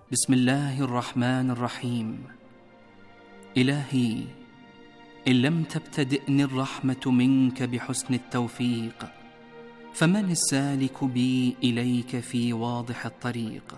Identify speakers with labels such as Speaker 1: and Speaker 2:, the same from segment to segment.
Speaker 1: بسم الله الرحمن الرحيم. إلهي، إن لم تبتدئني الرحمة منك بحسن التوفيق، فمن السالك بي إليك في واضح الطريق؟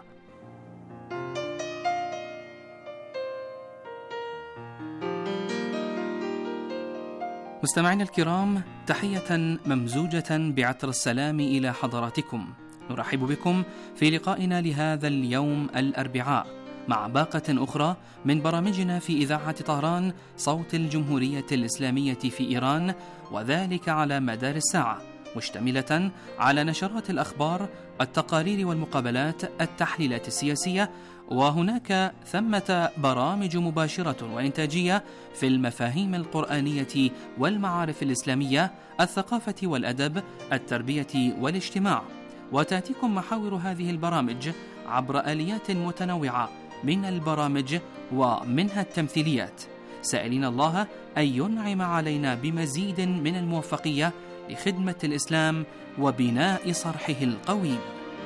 Speaker 1: مستمعينا الكرام، تحية ممزوجة بعطر السلام إلى حضراتكم. نرحب بكم في لقائنا لهذا اليوم الأربعاء مع باقة أخرى من برامجنا في إذاعة طهران صوت الجمهورية الإسلامية في إيران، وذلك على مدار الساعة، مشتملة على نشرات الأخبار، التقارير والمقابلات، التحليلات السياسية، وهناك ثمة برامج مباشرة وإنتاجية في المفاهيم القرآنية والمعارف الإسلامية، الثقافة والأدب، التربية والاجتماع. وتأتيكم محاور هذه البرامج عبر آليات متنوعة من البرامج ومنها التمثيليات، سائلين الله أن ينعم علينا بمزيد من الموفقية لخدمة الإسلام وبناء صرحه القويم.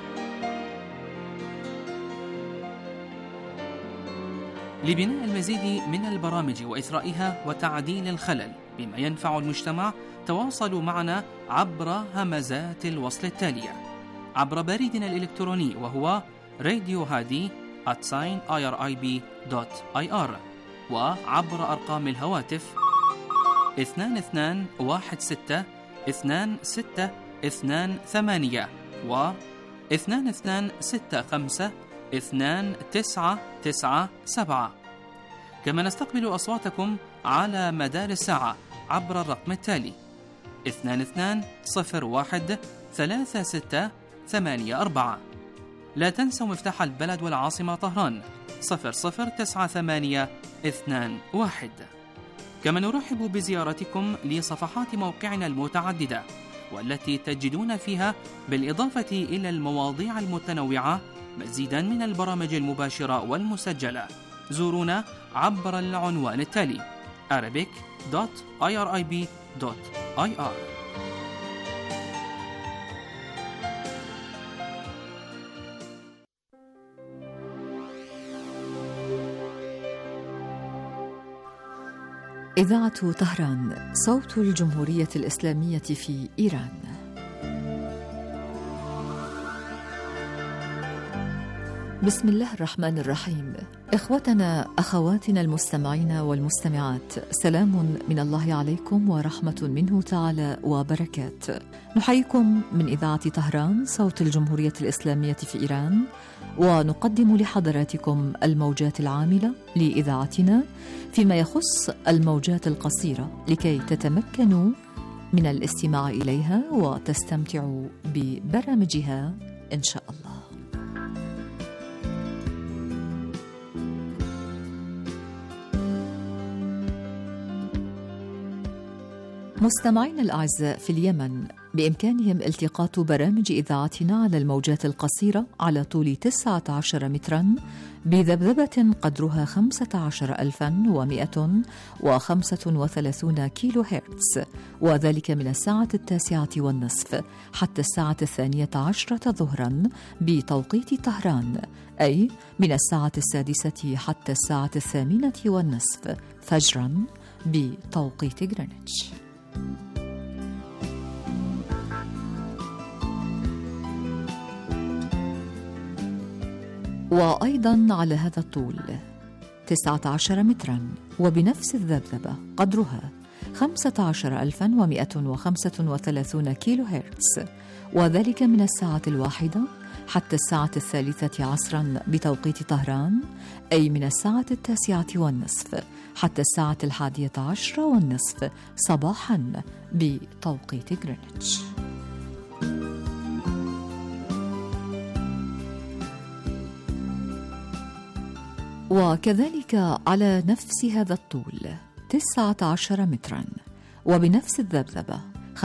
Speaker 1: لبناء المزيد من البرامج وإثرائها وتعديل الخلل بما ينفع المجتمع، تواصلوا معنا عبر همزات الوصل التالية: عبر بريدنا الإلكتروني وهو radiohadi@irib.ir، وعبر أرقام الهواتف 2216-2628 و 2265-2997. كما نستقبل أصواتكم على مدار الساعة عبر الرقم التالي 22013684. لا تنسوا مفتاح البلد والعاصمة طهران 009821. كما نرحب بزيارتكم لصفحات موقعنا المتعددة، والتي تجدون فيها بالإضافة إلى المواضيع المتنوعة مزيدا من البرامج المباشرة والمسجلة. زورونا عبر العنوان التالي arabic.irib.ir.
Speaker 2: إذاعة طهران صوت الجمهورية الإسلامية في إيران. بسم الله الرحمن الرحيم. إخوتنا أخواتنا المستمعين والمستمعات، سلام من الله عليكم ورحمة منه تعالى وبركات. نحييكم من إذاعة طهران صوت الجمهورية الإسلامية في إيران، ونقدم لحضراتكم الموجات العاملة لإذاعتنا فيما يخص الموجات القصيرة، لكي تتمكنوا من الاستماع إليها وتستمتعوا ببرامجها إن شاء الله. مستمعين الأعزاء، في اليمن بإمكانهم التقاط برامج إذاعتنا على الموجات القصيرة على طول 19 متراً بذبذبة قدرها 15135 كيلو هرتز، وذلك من الساعة 9:30 حتى الساعة 12 ظهراً بتوقيت طهران، أي من الساعة 6 حتى الساعة 8:30 فجراً بتوقيت غرينتش. وأيضاً على هذا الطول 19 متراً وبنفس الذبذبة قدرها 15135 كيلو هرتز، وذلك من الساعة 1 حتى الساعة 3 عصراً بتوقيت طهران، أي من الساعة 9:30 حتى الساعة 11:30 صباحاً بتوقيت غرينتش. وكذلك على نفس هذا الطول 19 متراً وبنفس الذبذبة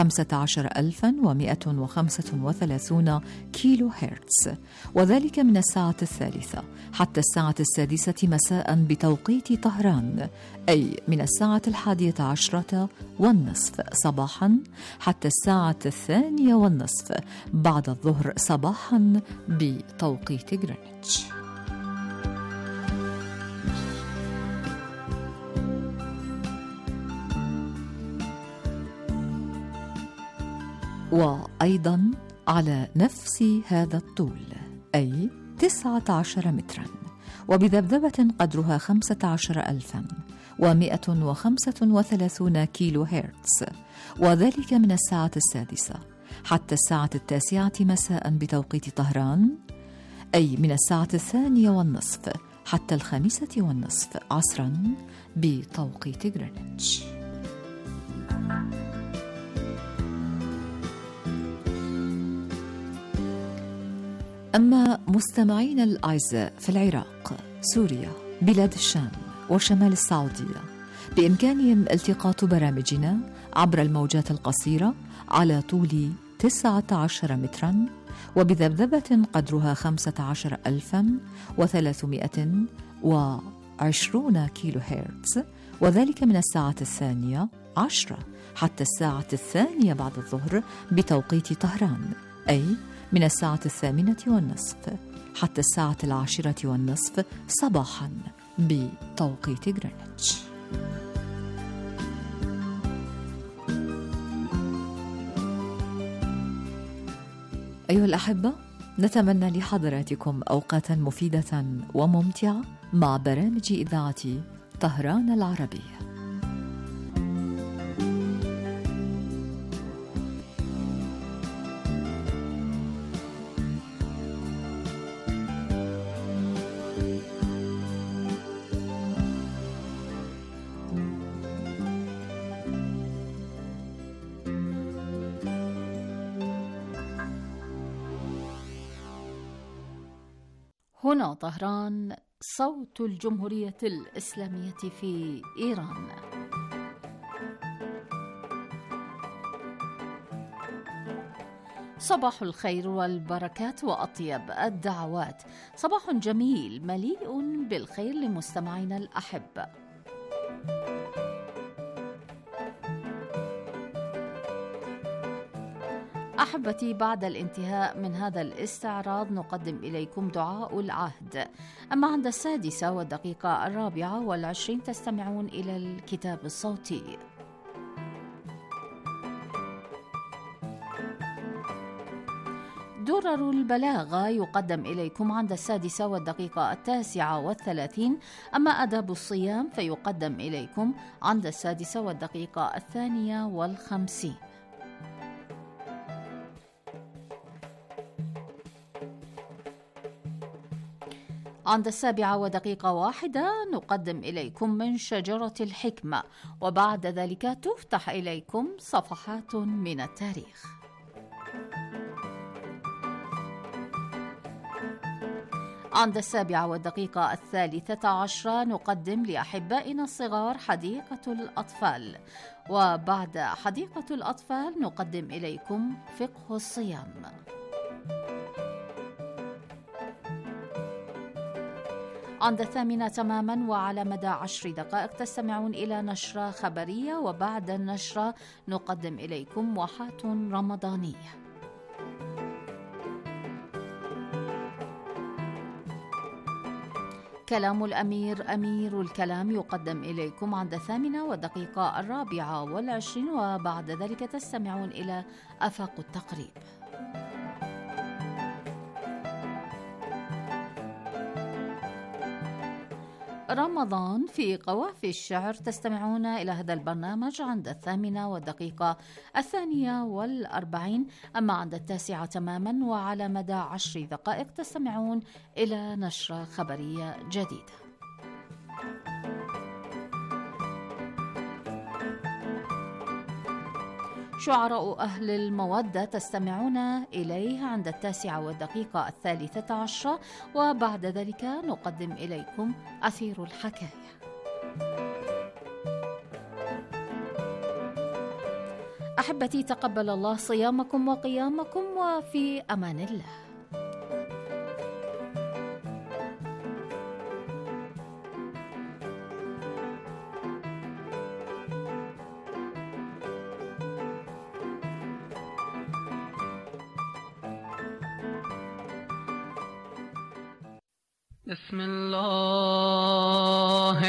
Speaker 2: 15135 كيلو هرتز، وذلك من الساعة 3 حتى الساعة 6 مساء بتوقيت طهران، أي من الساعة 11:30 صباحا حتى الساعة 2:30 بعد الظهر صباحا بتوقيت غرينتش. وأيضا على نفس هذا الطول أي 19 مترا، وبذبذبة قدرها 15,135 كيلو هرتز، وذلك من الساعة 6 حتى الساعة 9 مساء بتوقيت طهران، أي من الساعة 2:30 حتى 5:30 عصرا بتوقيت غرينتش. أما مستمعين الأعزاء في العراق، سوريا، بلاد الشام وشمال السعودية، بإمكانهم التقاط برامجنا عبر الموجات القصيرة على طول 19 متراً وبذبذبة قدرها 15,320 كيلو هرتز، وذلك من الساعة 12:10 حتى الساعة 2 بعد الظهر بتوقيت طهران، أي من الساعة 8:30 حتى الساعة 10:30 صباحا بتوقيت غرينتش. أيها الأحبة، نتمنى لحضراتكم أوقاتا مفيدة وممتعة مع برامج إذاعة طهران العربية.
Speaker 3: هنا طهران، صوت الجمهورية الإسلامية في إيران. صباح الخير والبركات وأطيب الدعوات، صباح جميل مليء بالخير لمستمعينا الأحبة. أحبتي، بعد الانتهاء من هذا الاستعراض نقدم إليكم دعاء العهد، أما عند 6:24 تستمعون إلى الكتاب الصوتي. درر البلاغة يقدم إليكم عند 6:39، أما أداب الصيام فيقدم إليكم عند 6:52. عند 7:01 نقدم إليكم من شجرة الحكمة، وبعد ذلك تفتح إليكم صفحات من التاريخ. عند 7:13 نقدم لأحبائنا الصغار حديقة الأطفال، وبعد حديقة الأطفال نقدم إليكم فقه الصيام. عند 8 تماما وعلى مدى 10 دقائق تستمعون إلى نشرة خبرية، وبعد النشرة نقدم إليكم واحات رمضانية. كلام الأمير أمير الكلام يقدم إليكم عند 8:24، وبعد ذلك تستمعون إلى آفاق التقريب. رمضان في قوافي الشعر تستمعون إلى هذا البرنامج عند 8:42، أما عند 9 تماما وعلى مدى 10 دقائق تستمعون إلى نشرة خبرية جديدة. شعراء أهل المودة تستمعون إليه عند 9:13، وبعد ذلك نقدم إليكم أثير الحكاية. أحبتي، تقبل الله صيامكم وقيامكم، وفي أمان الله.
Speaker 4: بسم الله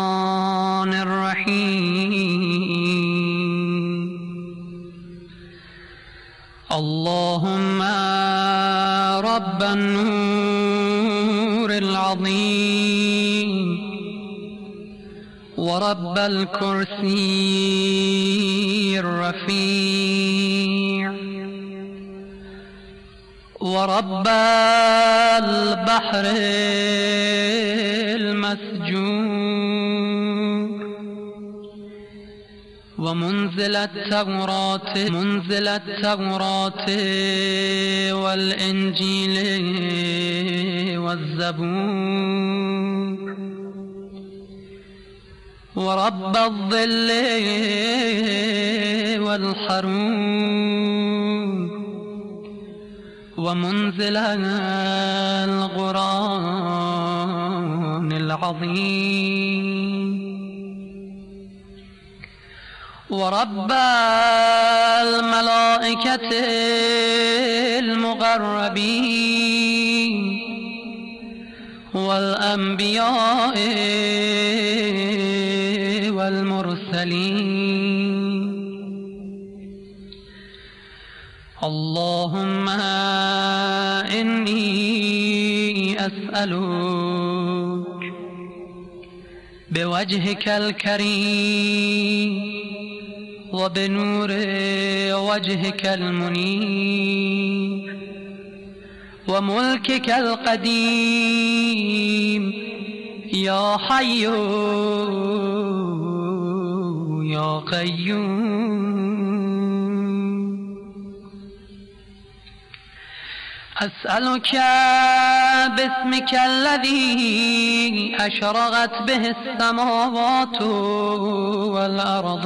Speaker 4: الرحمن الرحيم. اللهم رب النور العظيم ورب الكرسي الرفيع ورب البحر المسجور ومنزل التوراة والإنجيل والزبور ورب الظل والحرور ومنزل القرآن العظيم ورب الملائكة المقربين والأنبياء والمرسلين اللهم إني أسألك بوجهك الكريم وبنور وجهك المنير وملكك القديم يا حي يا قيوم أسألك باسمك الذي أشرقت به السماوات والأرض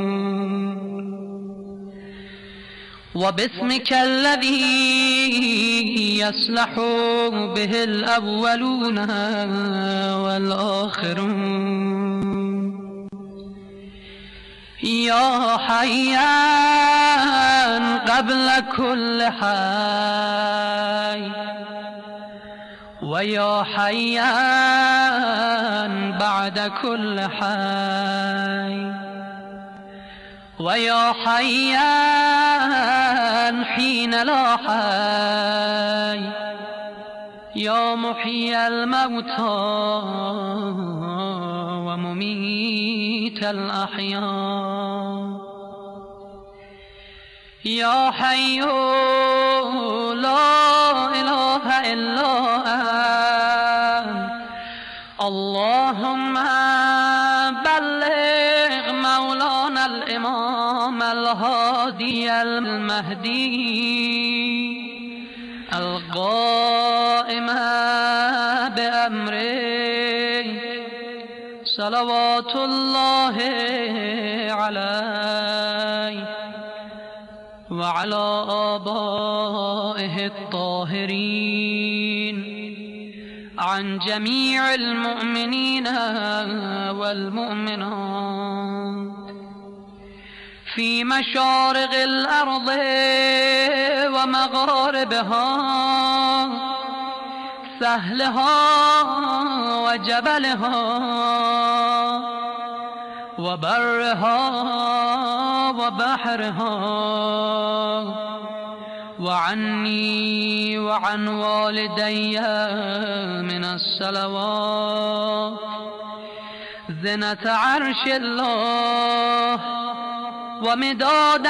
Speaker 4: وباسمك الذي يصلح به الأولون والآخرون يا حيان قبل كل حي ويا حيان بعد كل حي ويا حيان حين لا حي يا محيي الموتى ومميت الأحياء يا حي لا إله إلا أنت اللهم بلغ مولانا الإمام الهادي المهدي القائم بأمره صلوات الله عليه وعلى آبائه الطاهرين عن جميع المؤمنين والمؤمنات في مشارق الأرض ومغاربها سهلها وجبلها وبرها وبحرها وعني وعن والدي من الصلوات زنة عرش الله ومداد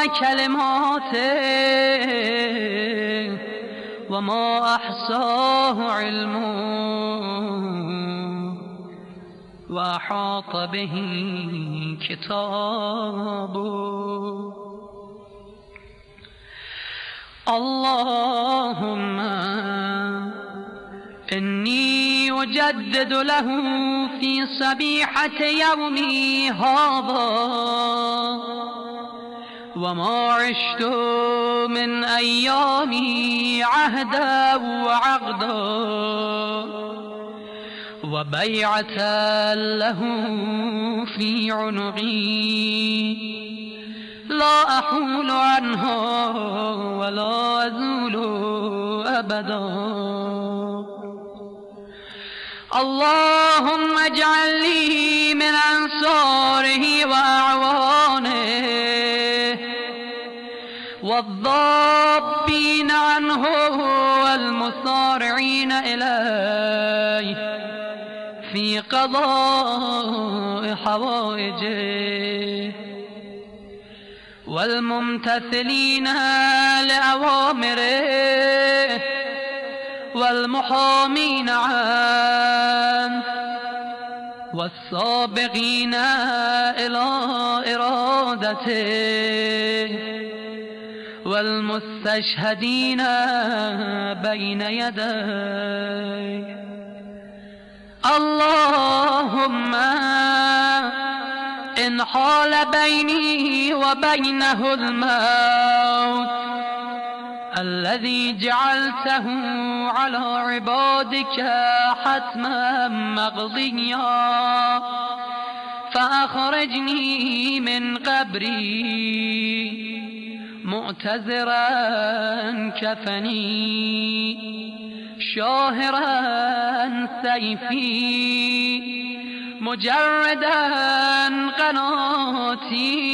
Speaker 4: كلماته وما أحصاه علمه وأحاط به كتابه اللهم إني أجدد له في صبيحة يومي هذا وما عشت من أيامي عهدا وعقدا وبيعة له في عنقي لا أحول عنها ولا أزول أبدا اللهم اجعل لي من أنصاره وأعوانه والضابين عنه والمصارعين إليه في قضاء حوائجه والممتثلين لأوامره والمحامين عنه والسابقين إلى إرادته والمستشهدين بين يديه. اللهم إن حال بيني وبينه الموت الذي جعلته على عبادك حتما مقضيا فأخرجني من قبري معتذرا كفني شاهرا سيفي مجردا قناتي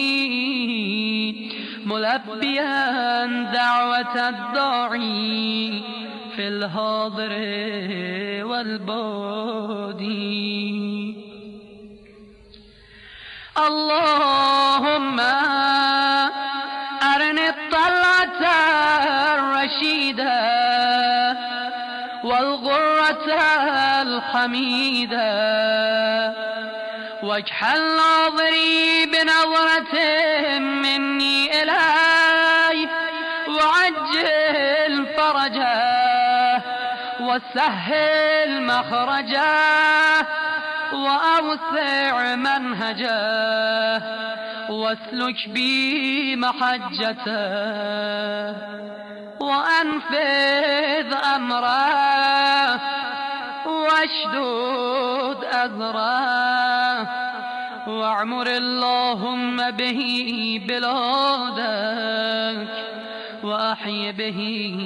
Speaker 4: ملبيا دعوة الداعي في الحاضر والبادي. اللهم أرني الطلعة الرشيدة والغرة الحميدة واجعل ناظري بنظرة مني إليه وعجل فرجه وسهل مخرجه وأوسع منهجه واسلك بي محجته وأنفذ أمره واشدد أذره واعمر اللهم به بلادك وأحي به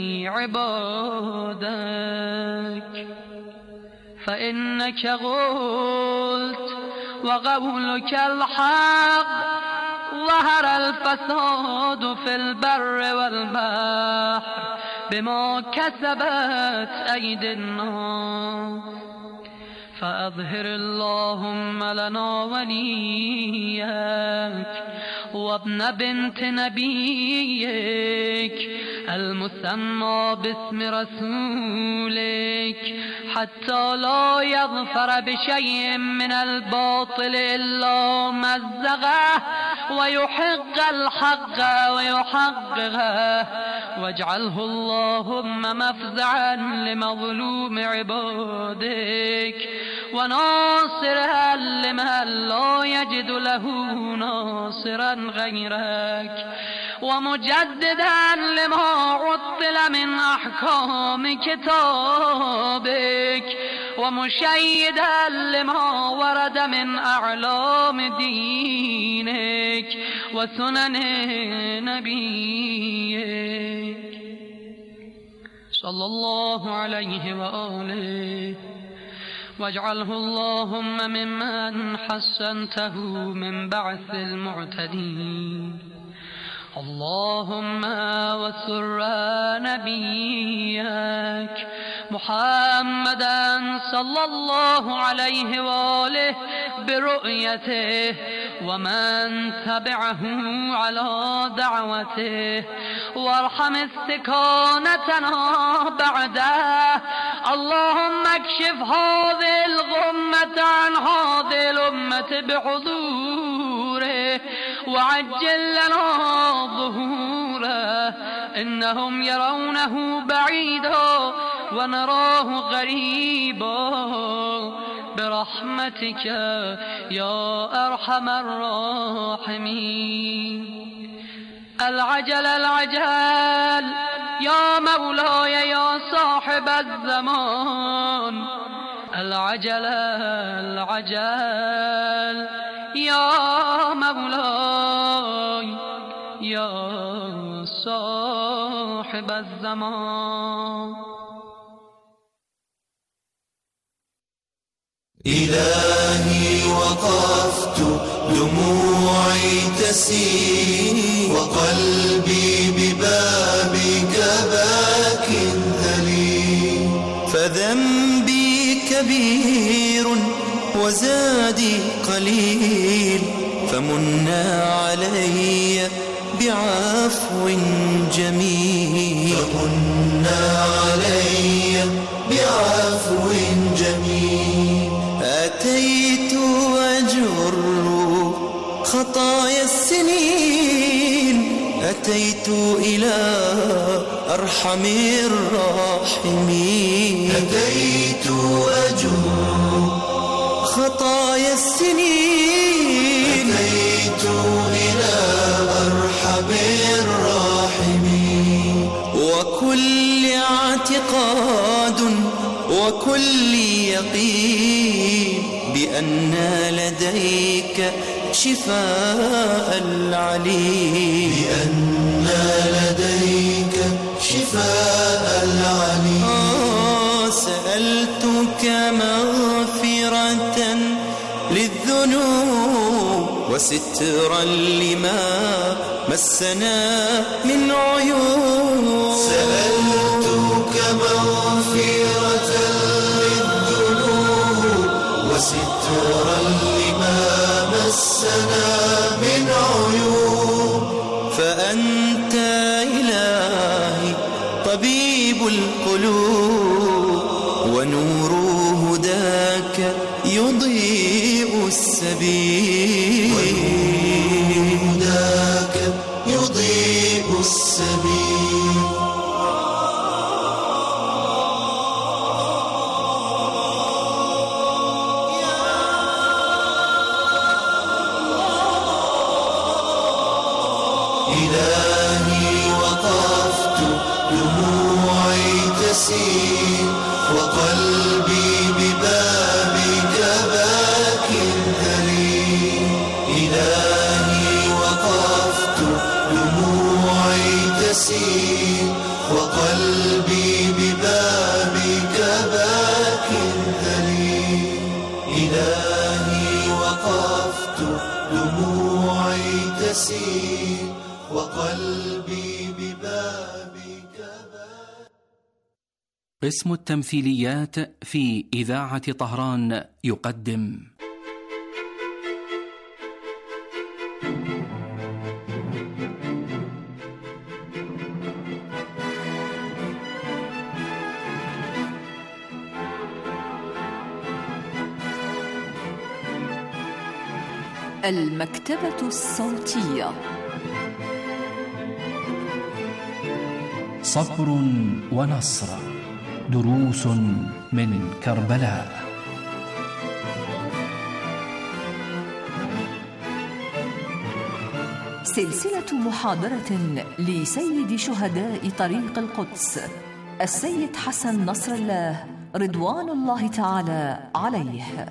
Speaker 4: عبادك. فإنك قلت وقولك الحق ظهر الفساد في البر والبحر بما كسبت أيدي الناس فأظهر اللهم لنا وليك وابن بنت نبيك المسمى باسم رسولك حتى لا يظفر بشيء من الباطل إلا مزغه ويحق الحق ويحققه واجعله اللهم مفزعا لمظلوم عبادك وناصرا لمن لا يجد له ناصرا غيرك ومجددا لما عطل من أحكام كتابك ومشيدا لما ورد من أعلام دينك وسنن نبيك صلى الله عليه وآله واجعله اللهم ممن حسنته من بعث المعتدين. اللهم وسر نبيك محمدا صلى الله عليه وآله برؤيته ومن تبعه على دعوته وارحم استكانتنا بعده. اللهم اكشف هذه الغمة عن هذه الأمة بحضوره وعجل لنا ظهوره إنهم يرونه بعيدا ونراه قريبا برحمتك يا أرحم الراحمين. العجل العجل يا مولاي يا صاحب الزمان العجل العجل يا مولاي يا صاحب الزمان.
Speaker 5: إلهي وقفت دموعي تسيل وقلبي بباب كثير وزادي قليل، فمنا علي بعفو جميل، فمنا علي بعفو جميل. أتيت أجر خطايا السنين، أتيت إلى أرحم الراحمين، أتيت أجر خطايا السنين، أتيت إلى أرحم الراحمين. وكل اعتقاد وكل يقين بأن لديك شفاء العليل، بأن لديك شفاء العليل. سألتك مغفرة للذنوب وسترا لما مسنا من عيوب، سألتك مغفرة للذنوب وسترا لما مسنا من عيوب. فأنت إلهي طبيب القلوب، ونور هداك يضيء السبيل، ونور هداك يضيء السبيل. إلهي وقفت دموعي تسيل، وقلبي ببابك باك ذليل. إلهي وقفت دموعي تسيل، وقلبي ببابك باك ذليل. إلهي وقفت دموعي تسيل، وقلبي ببابك باك.
Speaker 1: قسم التمثيليات في إذاعة طهران يقدم
Speaker 2: المكتبة الصوتية.
Speaker 1: صبر ونصر، دروس من كربلاء.
Speaker 2: سلسلة محاضرة لسيد شهداء طريق القدس السيد حسن نصر الله رضوان الله تعالى عليه.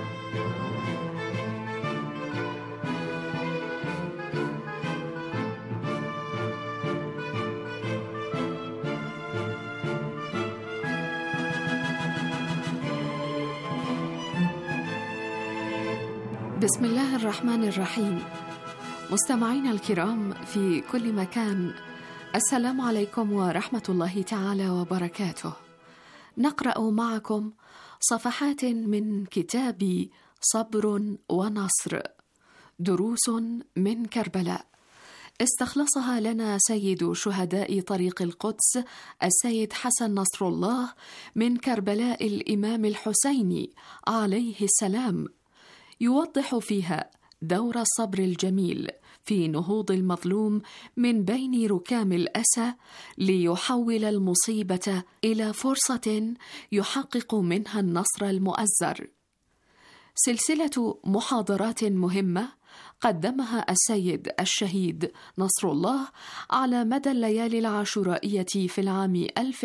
Speaker 6: بسم الله الرحمن الرحيم. مستمعينا الكرام في كل مكان، السلام عليكم ورحمة الله تعالى وبركاته. نقرأ معكم صفحات من كتاب صبر ونصر، دروس من كربلاء، استخلصها لنا سيد شهداء طريق القدس السيد حسن نصر الله من كربلاء الإمام الحسيني عليه السلام، يوضح فيها دور الصبر الجميل في نهوض المظلوم من بين ركام الأسى ليحول المصيبة إلى فرصة يحقق منها النصر المؤزر. سلسلة محاضرات مهمة قدمها السيد الشهيد نصر الله على مدى الليالي العاشورائية في العام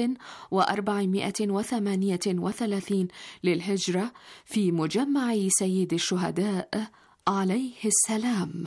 Speaker 6: 1438 للهجرة في مجمع سيد الشهداء عليه السلام.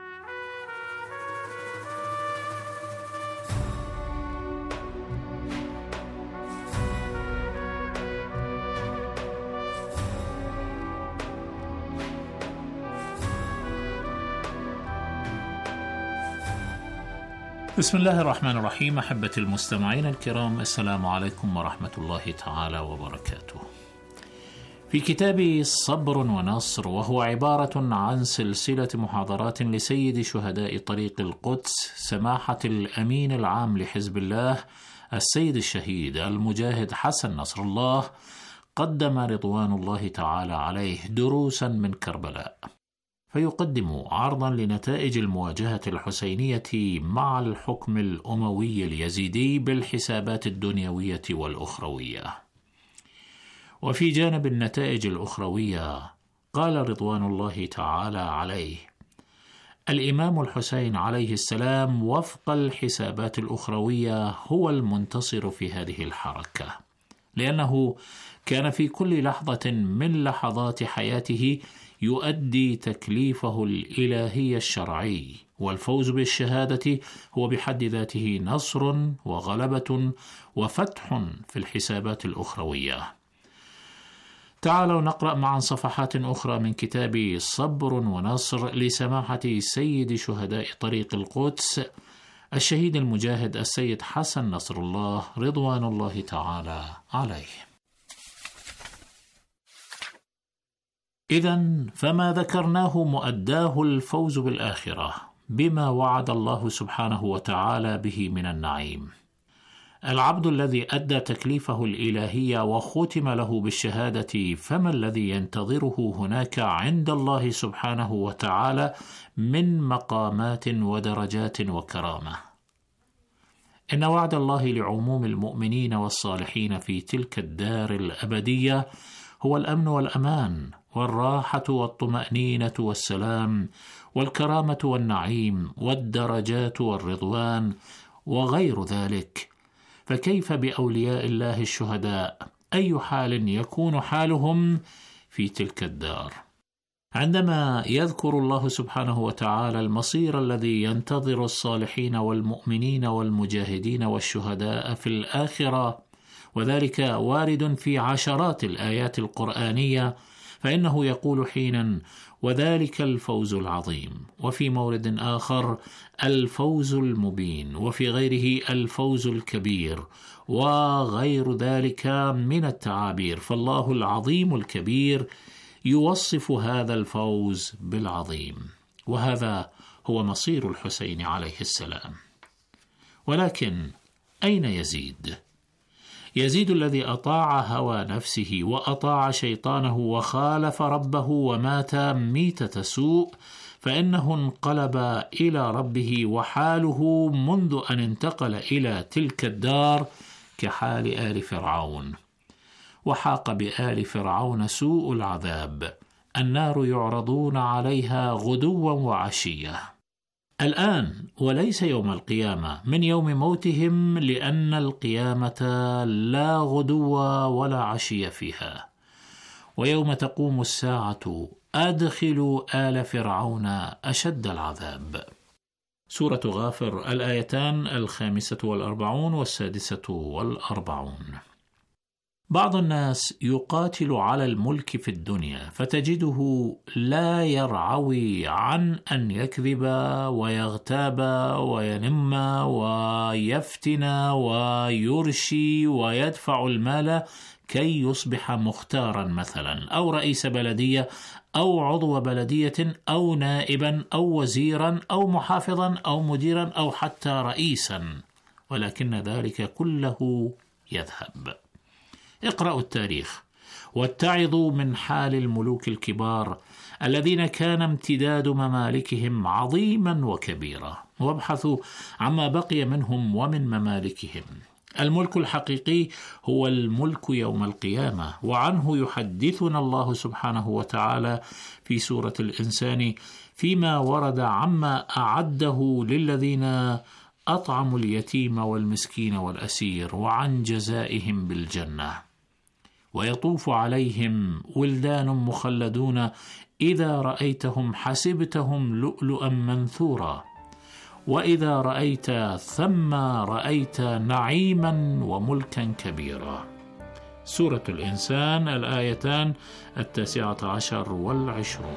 Speaker 7: بسم الله الرحمن الرحيم. أحبة المستمعين الكرام، السلام عليكم ورحمة الله تعالى وبركاته. في كتاب صبر ونصر، وهو عبارة عن سلسلة محاضرات لسيد شهداء طريق القدس سماحة الأمين العام لحزب الله السيد الشهيد المجاهد حسن نصر الله، قدم رضوان الله تعالى عليه دروسا من كربلاء، فيقدم عرضا لنتائج المواجهة الحسينية مع الحكم الأموي اليزيدي بالحسابات الدنيوية والأخروية. وفي جانب النتائج الأخروية قال رضوان الله تعالى عليه: الإمام الحسين عليه السلام وفق الحسابات الأخروية هو المنتصر في هذه الحركة، لأنه كان في كل لحظة من لحظات حياته يؤدي تكليفه الإلهي الشرعي، والفوز بالشهادة هو بحد ذاته نصر وغلبة وفتح في الحسابات الأخروية. تعالوا نقرأ معا صفحات أخرى من كتاب صبر ونصر لسماحة سيد شهداء طريق القدس الشهيد المجاهد السيد حسن نصر الله رضوان الله تعالى عليه. إذن فما ذكرناه مؤداه الفوز بالآخرة بما وعد الله سبحانه وتعالى به من النعيم. العبد الذي أدى تكليفه الإلهي وختم له بالشهادة، فما الذي ينتظره هناك عند الله سبحانه وتعالى من مقامات ودرجات وكرامة؟ إن وعد الله لعموم المؤمنين والصالحين في تلك الدار الأبدية هو الأمن والأمان والراحة والطمأنينة والسلام والكرامة والنعيم والدرجات والرضوان وغير ذلك. فكيف بأولياء الله الشهداء؟ أي حال يكون حالهم في تلك الدار؟ عندما يذكر الله سبحانه وتعالى المصير الذي ينتظر الصالحين والمؤمنين والمجاهدين والشهداء في الآخرة، وذلك وارد في عشرات الآيات القرآنية، فإنه يقول حينا: وذلك الفوز العظيم، وفي مورد آخر الفوز المبين، وفي غيره الفوز الكبير، وغير ذلك من التعابير. فالله العظيم الكبير يوصف هذا الفوز بالعظيم، وهذا هو مصير الحسين عليه السلام. ولكن أين يزيد؟ يزيد الذي أطاع هوى نفسه وأطاع شيطانه وخالف ربه ومات ميتة سوء، فإنه انقلب إلى ربه، وحاله منذ أن انتقل إلى تلك الدار كحال آل فرعون. وحاق بآل فرعون سوء العذاب، النار يعرضون عليها غدوا وعشية. الآن وليس يوم القيامة من يوم موتهم، لأن القيامة لا غدو ولا عشية فيها. ويوم تقوم الساعة أدخلوا آل فرعون أشد العذاب. سورة غافر، الآيتان 45 و46. بعض الناس يقاتل على الملك في الدنيا، فتجده لا يرعوي عن أن يكذب ويغتاب وينم ويفتن ويرشي ويدفع المال كي يصبح مختارا مثلا، أو رئيس بلدية أو عضو بلدية أو نائبا أو وزيرا أو محافظا أو مديرا أو حتى رئيسا، ولكن ذلك كله يذهب. اقرأوا التاريخ واتعظوا من حال الملوك الكبار الذين كان امتداد ممالكهم عظيما وكبيرا، وابحثوا عما بقي منهم ومن ممالكهم. الملك الحقيقي هو الملك يوم القيامة، وعنه يحدثنا الله سبحانه وتعالى في سورة الإنسان فيما ورد عما أعده للذين أطعموا اليتيم والمسكين والأسير، وعن جزائهم بالجنة. ويطوف عليهم ولدان مخلدون إذا رأيتهم حسبتهم لؤلؤا منثورا، وإذا رأيت ثم رأيت نعيما وملكا كبيرا. سورة الإنسان، الآيتان 19 و20.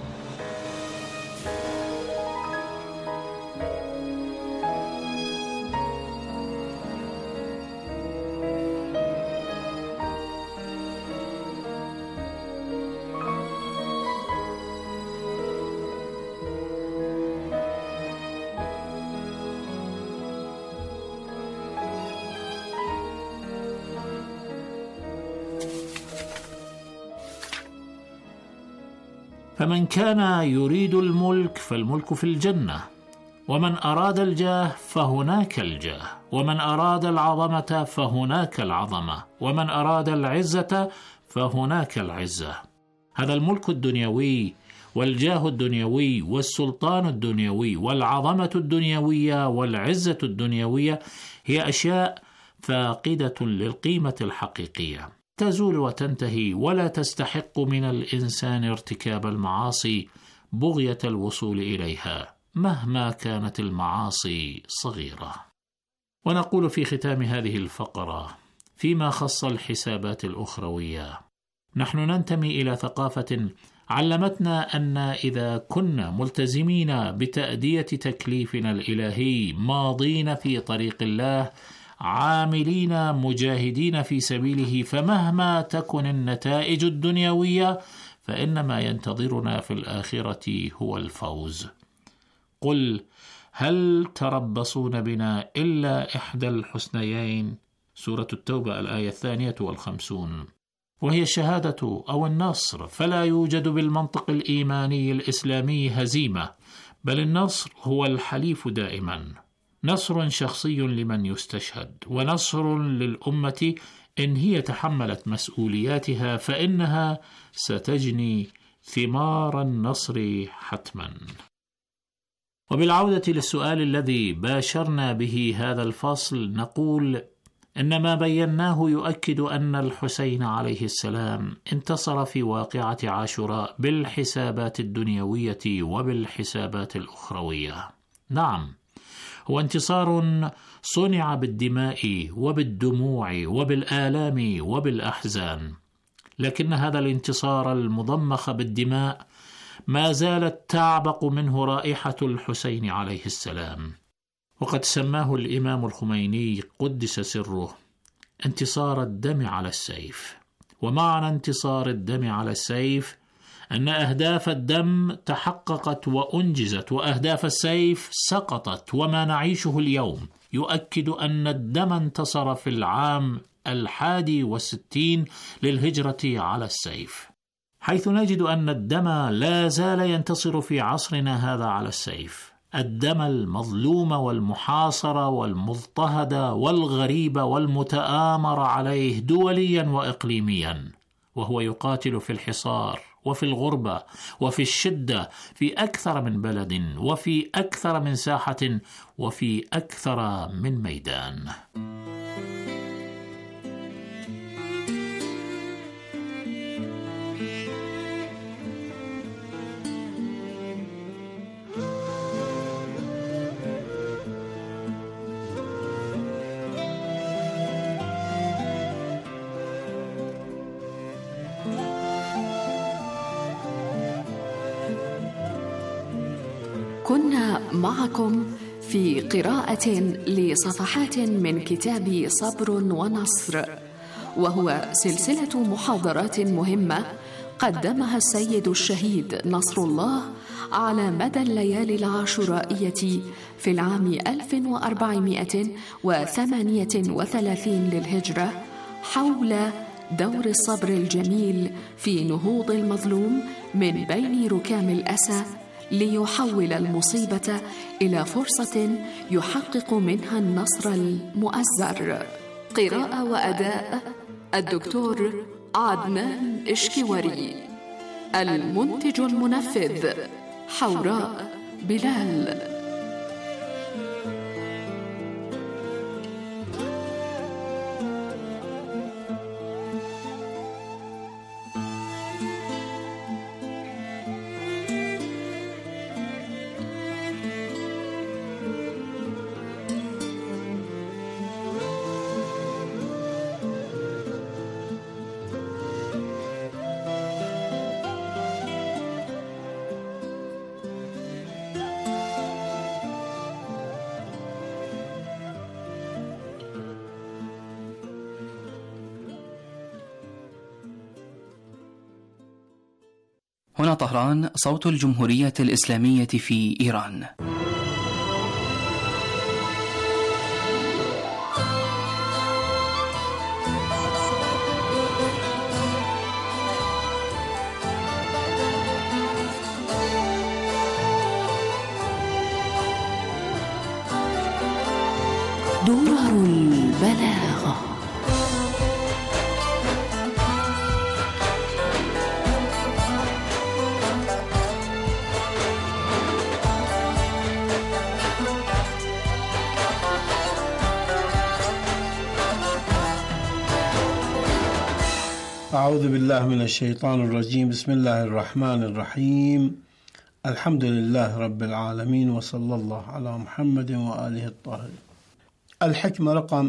Speaker 7: فمن كان يريد الملك فالملك في الجنة، ومن أراد الجاه فهناك الجاه، ومن أراد العظمة فهناك العظمة، ومن أراد العزة فهناك العزة. هذا الملك الدنيوي والجاه الدنيوي والسلطان الدنيوي والعظمة الدنيوية والعزة الدنيوية هي أشياء فاقدة للقيمة الحقيقية، تزول وتنتهي، ولا تستحق من الإنسان ارتكاب المعاصي بغية الوصول إليها مهما كانت المعاصي صغيرة. ونقول في ختام هذه الفقرة فيما خص الحسابات الأخروية: نحن ننتمي إلى ثقافة علمتنا أن إذا كنا ملتزمين بتأدية تكليفنا الإلهي، ماضين في طريق الله، عاملين مجاهدين في سبيله، فمهما تكن النتائج الدنيوية فإن ما ينتظرنا في الآخرة هو الفوز. قل هل تربصون بنا إلا إحدى الحسنيين، سورة التوبة الآية 52، وهي الشهادة أو النصر. فلا يوجد بالمنطق الإيماني الإسلامي هزيمة، بل النصر هو الحليف دائما، نصر شخصي لمن يستشهد، ونصر للأمة إن هي تحملت مسؤولياتها، فإنها ستجني ثمار النصر حتما. وبالعودة للسؤال الذي باشرنا به هذا الفصل، نقول إن ما بيناه يؤكد أن الحسين عليه السلام انتصر في واقعة عاشوراء بالحسابات الدنيوية وبالحسابات الأخروية. نعم، هو انتصار صنع بالدماء وبالدموع وبالآلام وبالأحزان، لكن هذا الانتصار المضمخ بالدماء ما زالت تعبق منه رائحة الحسين عليه السلام، وقد سماه الإمام الخميني قدس سره انتصار الدم على السيف. ومعنى انتصار الدم على السيف أن أهداف الدم تحققت وأنجزت، وأهداف السيف سقطت. وما نعيشه اليوم يؤكد أن الدم انتصر في العام 61 للهجرة على السيف، حيث نجد أن الدم لا زال ينتصر في عصرنا هذا على السيف، الدم المظلوم والمحاصر والمضطهد والغريب والمتآمر عليه دوليا وإقليميا، وهو يقاتل في الحصار وفي الغربة وفي الشدة في أكثر من بلد وفي أكثر من ساحة وفي أكثر من ميدان.
Speaker 6: كنا معكم في قراءة لصفحات من كتاب صبر ونصر، وهو سلسلة محاضرات مهمة قدمها السيد الشهيد نصر الله على مدى الليالي العاشورائية في العام 1438 للهجرة، حول دور الصبر الجميل في نهوض المظلوم من بين ركام الأسى، ليحول المصيبة إلى فرصة يحقق منها النصر المؤزر. قراءة وأداء الدكتور عدنان إشكواري. المنتج المنفذ حوراء بلال.
Speaker 1: هنا طهران، صوت الجمهورية الإسلامية في إيران.
Speaker 6: البلاغة.
Speaker 8: أعوذ بالله من الشيطان الرجيم. بسم الله الرحمن الرحيم. الحمد لله رب العالمين، وصلى الله على محمد وآله الطاهرين. الحكمة رقم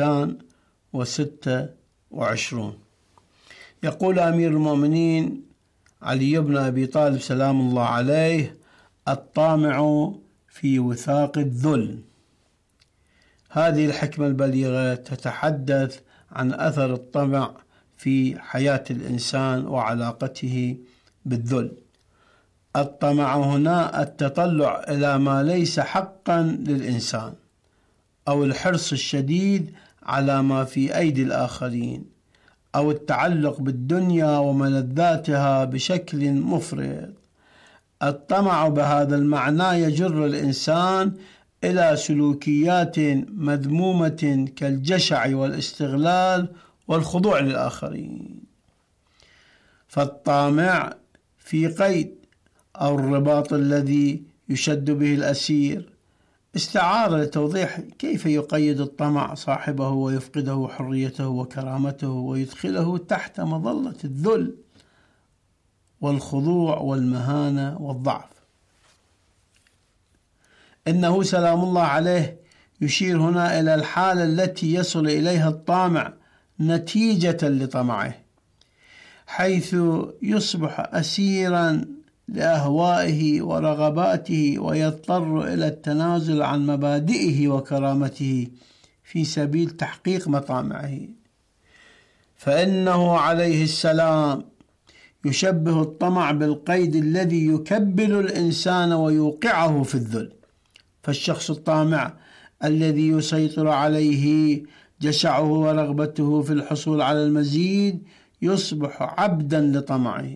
Speaker 8: 226. يقول أمير المؤمنين علي بن أبي طالب سلام الله عليه: الطامع في وثاق الذل. هذه الحكمة البليغة تتحدث عن أثر الطمع في حياة الإنسان وعلاقته بالذل. الطمع هنا التطلع إلى ما ليس حقا للإنسان، أو الحرص الشديد على ما في أيدي الآخرين، أو التعلق بالدنيا وملذاتها بشكل مفرط. الطمع بهذا المعنى يجر الإنسان إلى سلوكيات مذمومة كالجشع والاستغلال والخضوع للآخرين. فالطامع في قيد أو الرباط الذي يشد به الأسير استعارة لتوضيح كيف يقيد الطمع صاحبه ويفقده حريته وكرامته ويدخله تحت مظلة الذل والخضوع والمهانة والضعف. إنه سلام الله عليه يشير هنا إلى الحالة التي يصل إليها الطامع نتيجة لطمعه، حيث يصبح أسيرا لأهوائه ورغباته ويضطر إلى التنازل عن مبادئه وكرامته في سبيل تحقيق مطامعه. فإنه عليه السلام يشبه الطمع بالقيد الذي يكبل الإنسان ويوقعه في الذل. فالشخص الطامع الذي يسيطر عليه جشعه ورغبته في الحصول على المزيد يصبح عبدا لطمعه،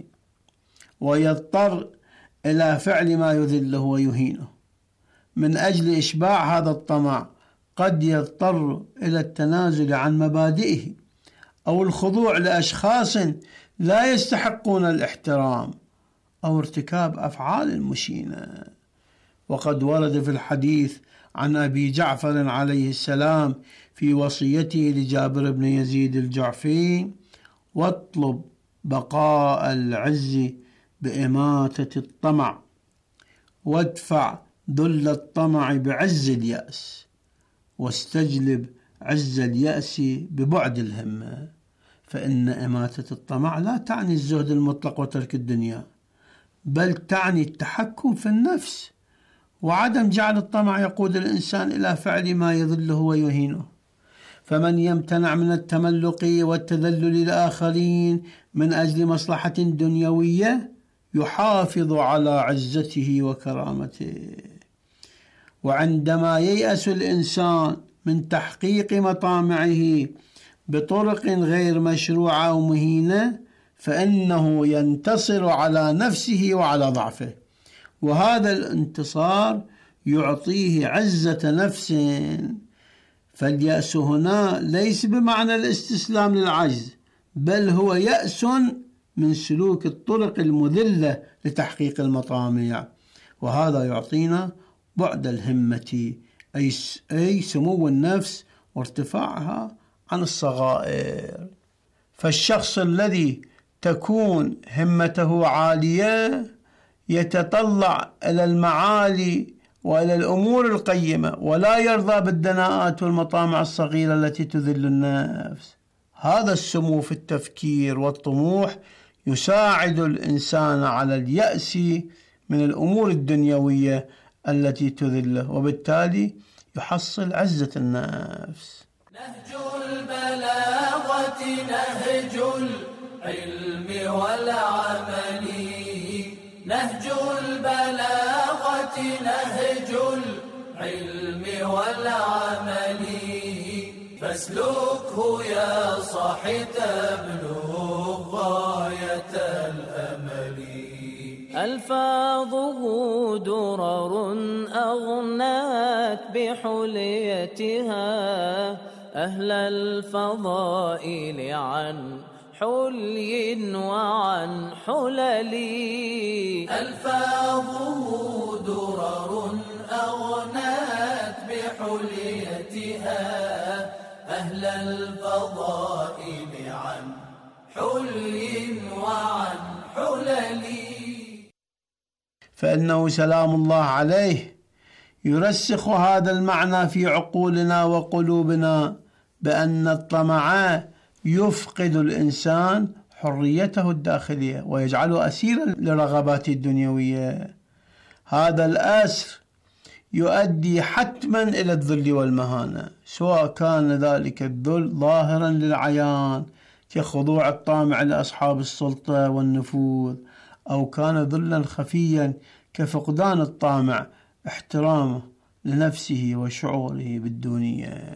Speaker 8: ويضطر إلى فعل ما يذله ويهينه. من أجل إشباع هذا الطمع قد يضطر إلى التنازل عن مبادئه أو الخضوع لأشخاص لا يستحقون الاحترام أو ارتكاب أفعال مشينة. وقد ورد في الحديث عن أبي جعفر عليه السلام في وصيته لجابر بن يزيد الجعفي: واطلب بقاء العز بإماتة الطمع، وادفع ذل الطمع بعز اليأس، واستجلب عز اليأس ببعد الهمة. فإن إماتة الطمع لا تعني الزهد المطلق وترك الدنيا، بل تعني التحكم في النفس وعدم جعل الطمع يقود الإنسان إلى فعل ما يذله ويهينه. فمن يمتنع من التملق والتذلل للآخرين من أجل مصلحة دنيوية يحافظ على عزته وكرامته. وعندما ييأس الإنسان من تحقيق مطامعه بطرق غير مشروعة أو مهينة فإنه ينتصر على نفسه وعلى ضعفه، وهذا الانتصار يعطيه عزة نفس. فاليأس هنا ليس بمعنى الاستسلام للعجز، بل هو يأس من سلوك الطرق المذلة لتحقيق المطامع، وهذا يعطينا بعد الهمة أي سمو النفس وارتفاعها عن الصغائر. فالشخص الذي تكون همته عالية يتطلع إلى المعالي وإلى الأمور القيمة، ولا يرضى بالدناءات والمطامع الصغيرة التي تذل النفس. هذا السمو في التفكير والطموح يساعد الإنسان على اليأس من الأمور الدنيوية التي تذله، وبالتالي يحصل عزة النفس.
Speaker 5: نهج البلاغة نهج العلم والعمل، نهج البلاغة نهج العلم والعمل، فاسلكه يا صاح تبلغ غاية الأمل. ألفاظه درر أغنت بحليتها أهل الفضائل عن حلي وعن حلل. ألفاظه درر أغنت بحليتها أهل الفضائل عن حلي وعن حلل.
Speaker 8: فإنه سلام الله عليه يرسخ هذا المعنى في عقولنا وقلوبنا بأن الطمع يفقد الإنسان حريته الداخلية ويجعله أسيرا لرغباته الدنيوية. هذا الأسر يؤدي حتما إلى الذل والمهانة، سواء كان ذلك الذل ظاهرا للعيان كخضوع الطامع لأصحاب السلطة والنفوذ، أو كان ذلا خفيا كفقدان الطامع احترامه لنفسه وشعوره بالدونية.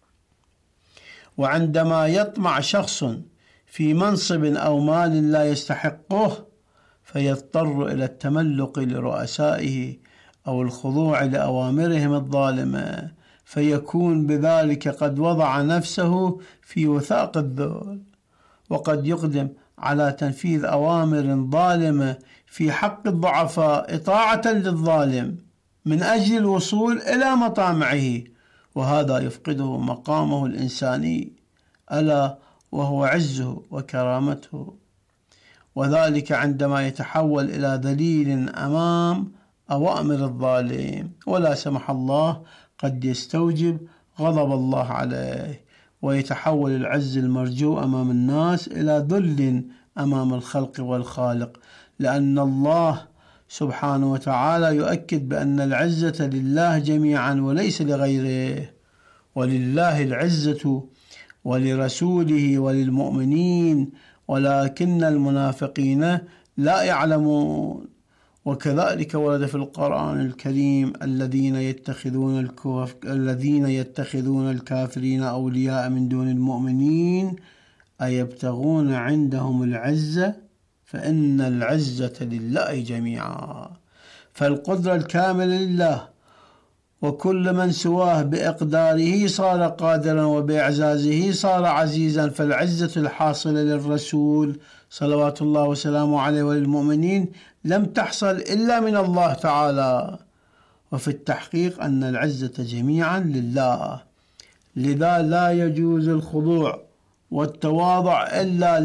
Speaker 8: وعندما يطمع شخص في منصب أو مال لا يستحقه فيضطر إلى التملق لرؤسائه أو الخضوع لأوامرهم الظالمة، فيكون بذلك قد وضع نفسه في وثاق الذل، وقد يقدم على تنفيذ أوامر ظالمة في حق الضعفاء إطاعة للظالم من أجل الوصول إلى مطامعه، وهذا يفقده مقامه الإنساني ألا وهو عزه وكرامته، وذلك عندما يتحول إلى ذليل أمام أوامر الظالم، ولا سمح الله قد يستوجب غضب الله عليه، ويتحول العز المرجو أمام الناس إلى ذل أمام الخلق والخالق، لأن الله سبحانه وتعالى يؤكد بأن العزة لله جميعا وليس لغيره، ولله العزة ولرسوله وللمؤمنين ولكن المنافقين لا يعلمون. وكذلك ورد في القرآن الكريم الذين يتخذون الكافرين أولياء من دون المؤمنين أيبتغون عندهم العزة فإن العزة لله جميعا. فالقدرة الكاملة لله، وكل من سواه بإقداره صار قادرا وبإعزازه صار عزيزا، فالعزة الحاصلة للرسول صلوات الله وسلامه عليه وللمؤمنين لم تحصل إلا من الله تعالى، وفي التحقيق أن العزة جميعا لله، لذا لا يجوز الخضوع والتواضع إلا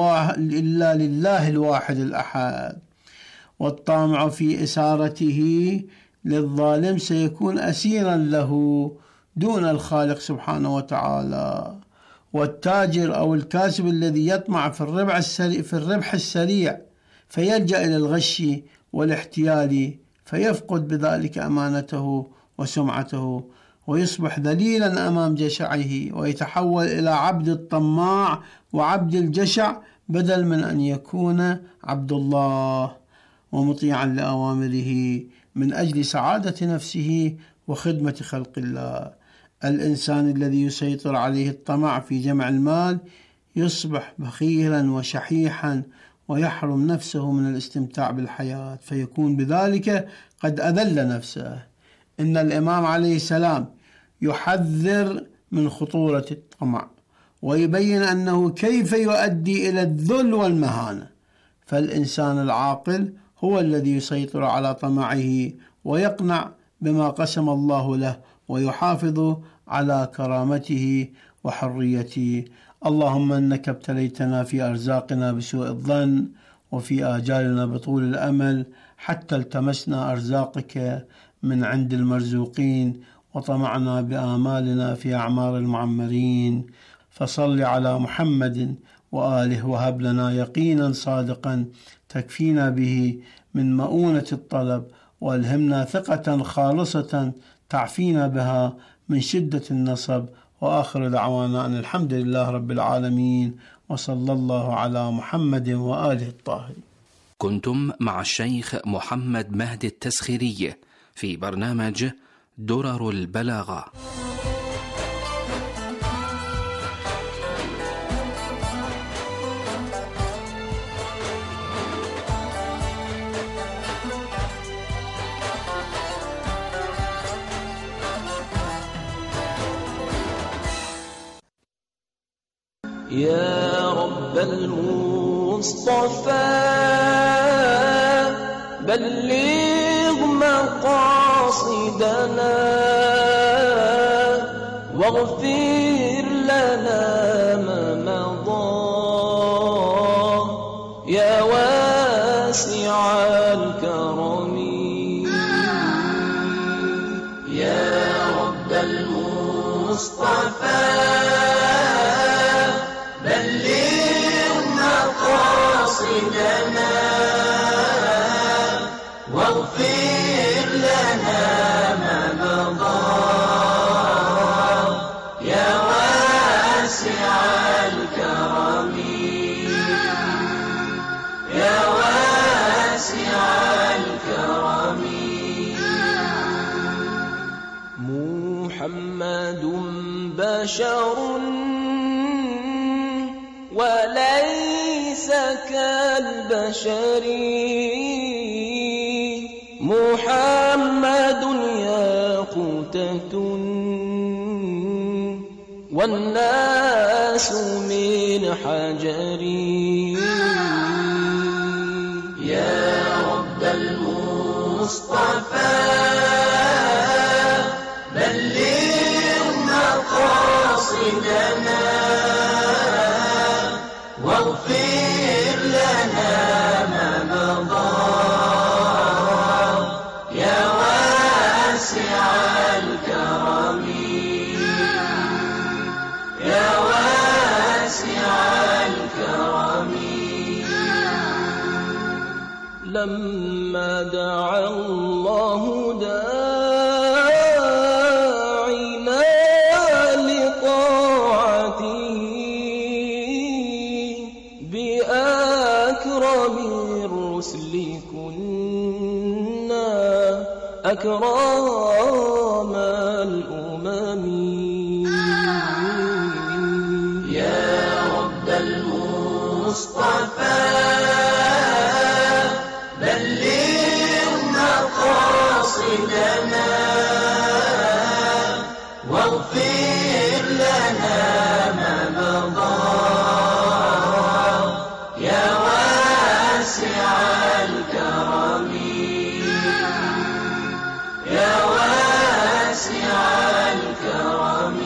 Speaker 8: لله الواحد الأحد. والطامع في إسارته للظالم سيكون أسيرا له دون الخالق سبحانه وتعالى. والتاجر أو الكاسب الذي يطمع في الربح السريع فيلجأ إلى الغش والاحتيال فيفقد بذلك أمانته وسمعته، ويصبح ذليلا أمام جشعه، ويتحول إلى عبد الطماع وعبد الجشع بدل من أن يكون عبد الله ومطيعا لأوامره من أجل سعادة نفسه وخدمة خلق الله. الإنسان الذي يسيطر عليه الطمع في جمع المال يصبح بخيلا وشحيحا ويحرم نفسه من الاستمتاع بالحياة، فيكون بذلك قد أذل نفسه. إن الإمام عليه السلام يحذر من خطورة الطمع ويبين أنه كيف يؤدي إلى الذل والمهانة، فالإنسان العاقل هو الذي يسيطر على طمعه ويقنع بما قسم الله له ويحافظ على كرامته وحريته. اللهم إنك ابتليتنا في أرزاقنا بسوء الظن وفي آجالنا بطول الأمل حتى التمسنا أرزاقك من عند المرزوقين وطمعنا بآمالنا في أعمار المعمرين، فصل على محمد وآله وهب لنا يقينا صادقا تكفينا به من مؤونة الطلب، والهمنا ثقة خالصة تعفينا بها من شدة النصب. وآخر دعوانا أن الحمد لله رب العالمين، وصلى الله على محمد وآله الطاهرين.
Speaker 1: كنتم مع الشيخ محمد مهدي التسخيري في برنامج درر البلاغة.
Speaker 9: يا رب المصطفى بلغ مقاصدنا واغفر لنا ما مضى يا واسع الكرم يا رب المصطفى بلغ مقاصدنا واغفر لنا ما مضى يا واسع الكرم يا واسع الكرم محمد بشر وليس كالبشر محمد ياقوتة والناس من حجر يا رب المصطفى بلغ مقاصدنا واغفر لنا ما مضى يا واسع الكرم يا واسع الكرم لما دعا الله داعينا لطاعته بأكرم الرسل كنا أكرم الأمم يا رب المصطفى بلغ مقاصدنا واغفر لنا ما مضى يا واسع الكرم يا واسع الكرم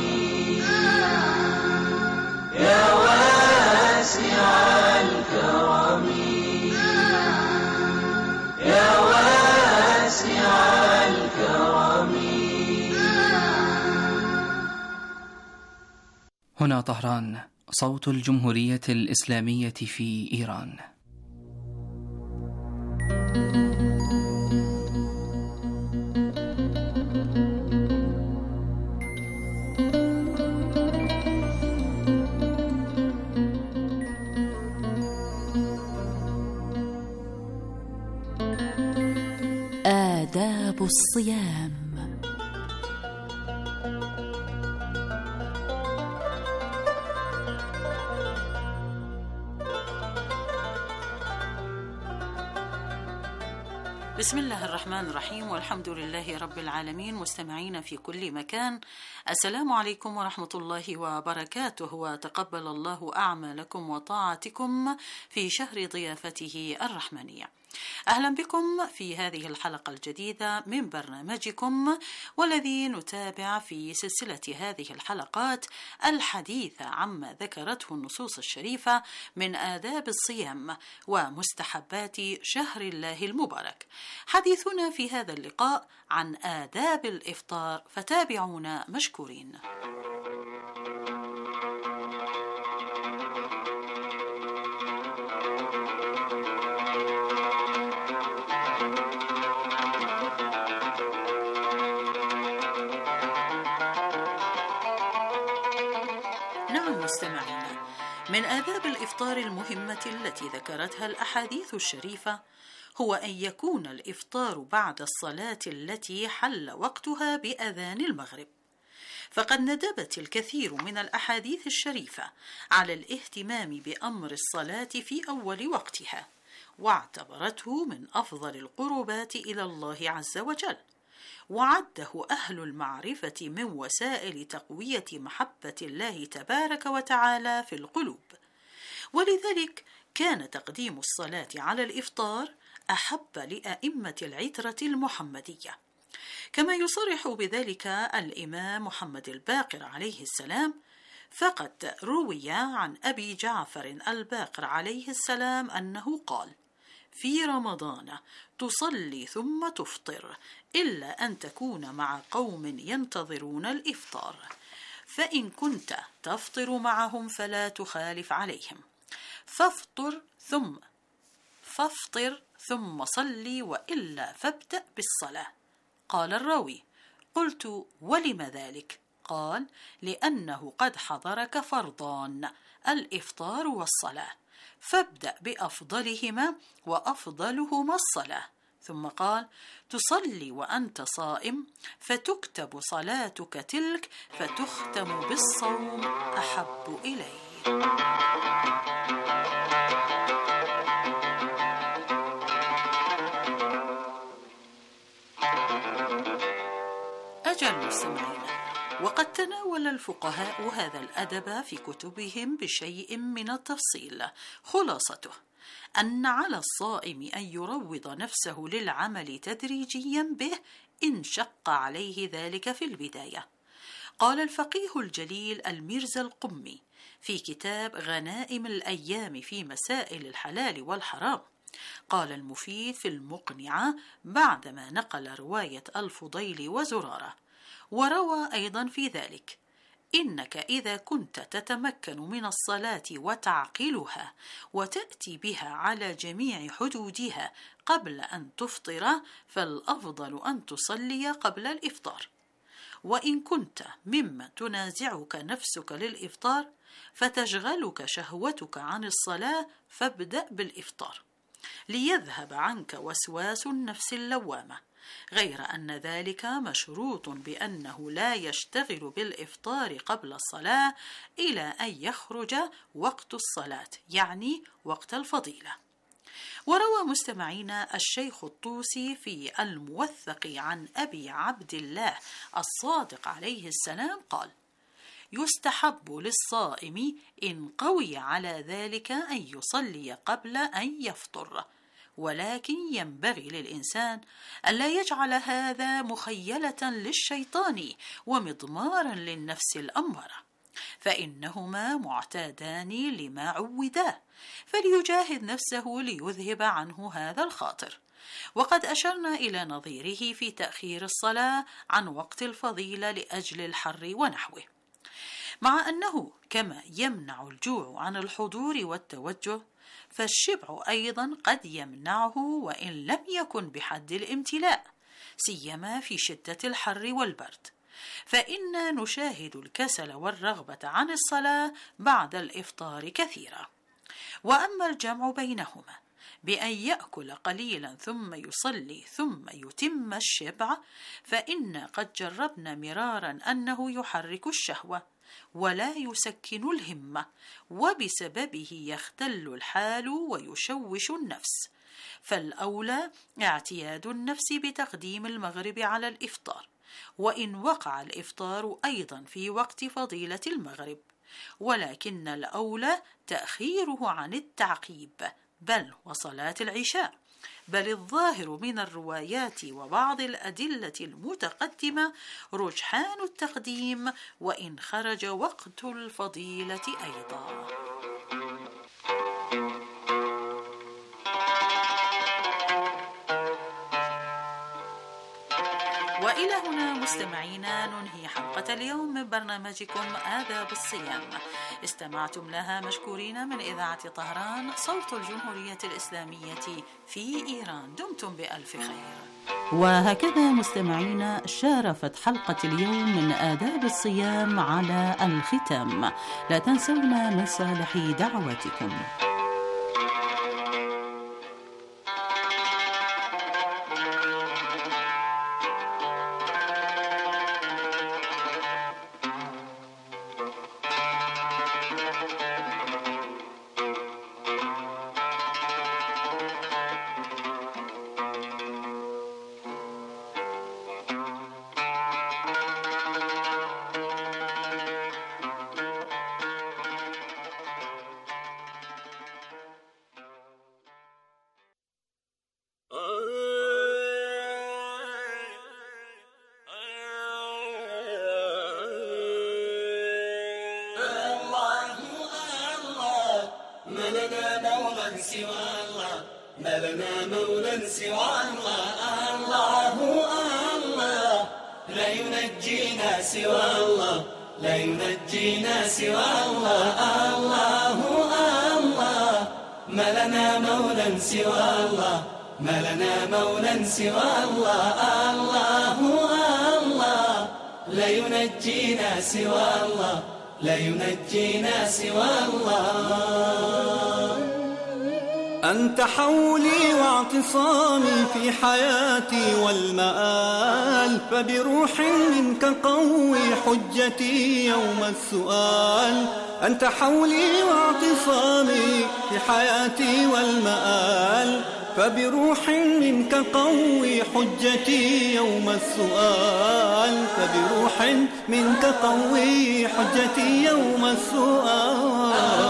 Speaker 9: يا واسع الكرم يا واسع الكرم.
Speaker 1: هنا طهران، صوت الجمهورية الإسلامية في إيران.
Speaker 3: آداب الصيام.
Speaker 10: بسم الله الرحمن الرحيم، والحمد لله رب العالمين. مستمعين في كل مكان، السلام عليكم ورحمة الله وبركاته، وتقبل الله أعمالكم وطاعتكم في شهر ضيافته الرحمنية. أهلا بكم في هذه الحلقة الجديدة من برنامجكم، والذي نتابع في سلسلة هذه الحلقات الحديث عما ذكرته النصوص الشريفة من آداب الصيام ومستحبات شهر الله المبارك. حديثنا في هذا اللقاء عن آداب الإفطار، فتابعونا مشكورين. مستمعينا، من آداب الإفطار المهمة التي ذكرتها الأحاديث الشريفة هو أن يكون الإفطار بعد الصلاة التي حل وقتها بأذان المغرب، فقد ندبت الكثير من الأحاديث الشريفة على الاهتمام بأمر الصلاة في أول وقتها، واعتبرته من أفضل القربات إلى الله عز وجل، وعده أهل المعرفة من وسائل تقوية محبة الله تبارك وتعالى في القلوب. ولذلك كان تقديم الصلاة على الإفطار أحب لأئمة العترة المحمدية، كما يصرح بذلك الإمام محمد الباقر عليه السلام، فقد روي عن أبي جعفر الباقر عليه السلام أنه قال: في رمضان تصلي ثم تفطر إلا أن تكون مع قوم ينتظرون الإفطار، فإن كنت تفطر معهم فلا تخالف عليهم، فافطر ثم صلي، وإلا فابدأ بالصلاة. قال الراوي: قلت: ولم ذلك؟ قال: لأنه قد حضرك فرضان، الإفطار والصلاة، فابدأ بأفضلهما، وأفضلهما الصلاة. ثم قال: تصلي وأنت صائم، فتكتب صلاتك تلك، فتختم بالصوم أحب إلي. أجل مستمعين، وقد تناول الفقهاء هذا الأدب في كتبهم بشيء من التفصيل. خلاصته أن على الصائم أن يروض نفسه للعمل تدريجيا به إن شق عليه ذلك في البداية. قال الفقيه الجليل الميرزا القمي في كتاب غنائم الأيام في مسائل الحلال والحرام، قال المفيد في المقنعة بعدما نقل رواية الفضيل وزرارة، وروى أيضا في ذلك: إنك إذا كنت تتمكن من الصلاة وتعقلها وتأتي بها على جميع حدودها قبل أن تفطر، فالأفضل أن تصلي قبل الإفطار. وإن كنت ممن تنازعك نفسك للإفطار فتشغلك شهوتك عن الصلاة، فابدأ بالإفطار ليذهب عنك وسواس النفس اللوامة، غير أن ذلك مشروط بأنه لا يشتغل بالإفطار قبل الصلاة إلى أن يخرج وقت الصلاة، يعني وقت الفضيلة. وروى مستمعينا الشيخ الطوسي في الموثق عن أبي عبد الله الصادق عليه السلام قال: يستحب للصائم إن قوي على ذلك أن يصلي قبل أن يفطر، ولكن ينبغي للإنسان ألا يجعل هذا مخيلة للشيطان ومضمارا للنفس الأمارة، فإنهما معتادان لما عودا، فليجاهد نفسه ليذهب عنه هذا الخاطر. وقد أشرنا إلى نظيره في تأخير الصلاة عن وقت الفضيلة لأجل الحر ونحوه. مع أنه كما يمنع الجوع عن الحضور والتوجه، فالشبع أيضا قد يمنعه وإن لم يكن بحد الامتلاء، سيما في شدة الحر والبرد، فإنا نشاهد الكسل والرغبة عن الصلاة بعد الإفطار كثيرا. وأما الجمع بينهما بأن يأكل قليلا ثم يصلي ثم يتم الشبع، فإنا قد جربنا مرارا أنه يحرك الشهوة ولا يسكن الهمة، وبسببه يختل الحال ويشوش النفس، فالأولى اعتياد النفس بتقديم المغرب على الإفطار، وإن وقع الإفطار أيضا في وقت فضيلة المغرب، ولكن الأولى تأخيره عن التعقيب بل وصلاة العشاء، بل الظاهر من الروايات وبعض الأدلة المتقدمة رجحان التقديم وإن خرج وقت الفضيلة أيضا. وإلى هنا مستمعينا ننهي حلقة اليوم من برنامجكم آداب الصيام. استمعتم لها مشكورين من إذاعة طهران صوت الجمهورية الإسلامية في إيران. دمتم بألف خير. وهكذا مستمعينا شارفت حلقة اليوم من آداب الصيام على الختام. لا تنسونا من صالح دعواتكم.
Speaker 9: لنا مولى سوى الله، ما لنا مولى سوى الله. الله الله لا ينجينا سوى الله، لا ينجينا سوى الله. الله الله ما لنا مولى سوى الله، ما لنا مولى سوى الله. الله الله لا ينجينا سوى الله، لا ينجينا سوى الله. أنت حولي واعتصامي في حياتي والمآل، فبروح منك قوي حجتي يوم السؤال. أنت حولي واعتصامي في حياتي والمآل، فبروح منك قوي حجتي يوم السؤال. فبروح منك قوي حجتي يوم السؤال.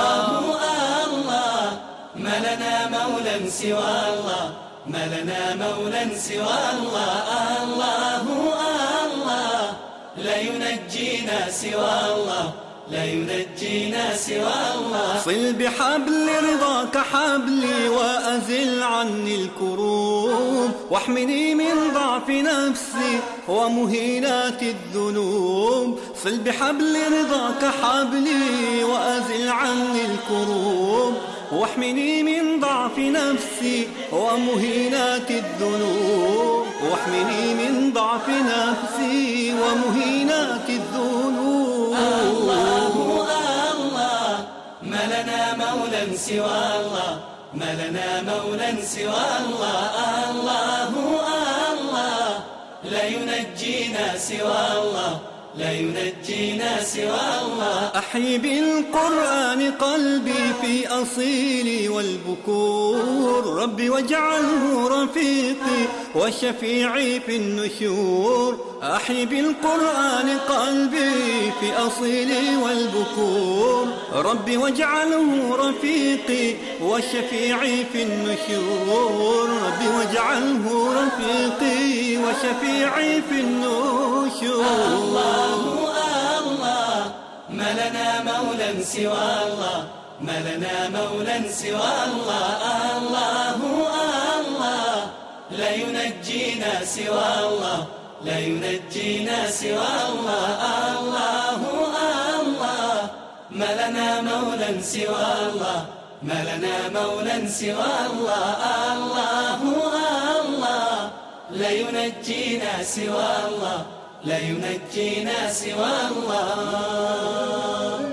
Speaker 9: ما لنا مولى سوى الله، ما لنا مولى سوى الله. الله الله لا ينجينا سوى الله، لا ينجينا سوى الله. صل بحبل رضاك حبلي وأزل عني الكروب، واحمني من ضعف نفسي ومهينات الذنوب. صل بحبل رضاك حبلي وأزل عني الكروب، واحمني من ضعف نفسي ومهينات الذنوب. واحمني من ضعف نفسي ومهينات الذنوب. الله الله ما لنا مولى سوى الله، ما لنا مولى سوى الله. الله الله لا ينجينا سوى الله، لا ينجينا سوى الله. أحيي بالقرآن قلبي في أصيلي والبكور، ربي واجعله رفيقي وشفيعي في النشور. أحيي بالقرآن قلبي في أصيلي والبكور، ربي واجعله رفيقي وشفيعي في النشور. ربي واجعله رفيقي وشفيعي في النشور. الله الله ما لنا مولى سوى الله، ما لنا مولى سوى الله. الله الله لا ينجينا سوى الله، لا ينجينا سوى الله. الله الله ما لنا مولى سوى الله، ما لنا مولى سوى الله. الله الله لا ينجينا سوى الله، لا ينجينا سوى الله.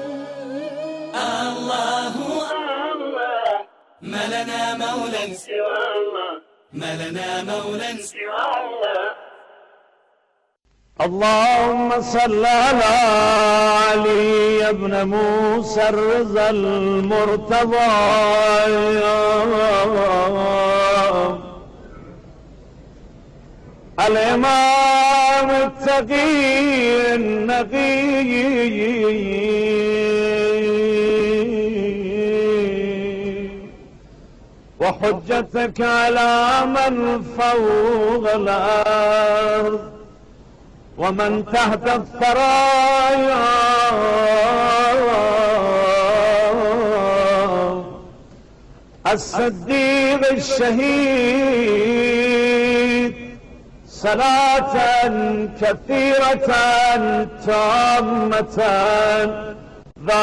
Speaker 9: الله الله ما لنا مولى سوى الله، ما لنا مولى سوى الله.
Speaker 11: اللهم صل على علي ابن موسى الرضا المرتضى، الإمام التقي النقي، وحجتك على من فوق الأرض ومن تحت الثرايا. الصديق الشهيد صلاة كثيرة تامة